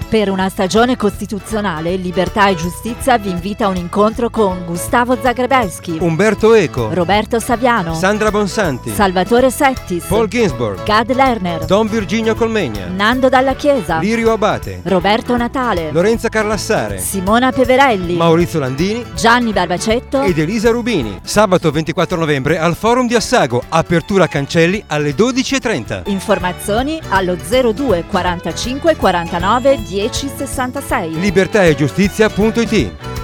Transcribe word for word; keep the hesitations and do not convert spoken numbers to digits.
Per una stagione costituzionale, Libertà e Giustizia vi invita a un incontro con Gustavo Zagrebelsky, Umberto Eco, Roberto Saviano, Sandra Bonsanti, Salvatore Settis, Paul Ginsburg, Gad Lerner, Don Virginio Colmegna, Nando Dalla Chiesa, Lirio Abate, Roberto Natale, Lorenza Carlassare, Simona Peverelli, Maurizio Landini Gianni Barbacetto ed Elisa Rubini. Sabato ventiquattro novembre al Forum di Assago, apertura cancelli alle dodici e trenta. Informazioni allo zero due quarantacinque quarantanove dieci sessantasei. libertà e giustizia punto it.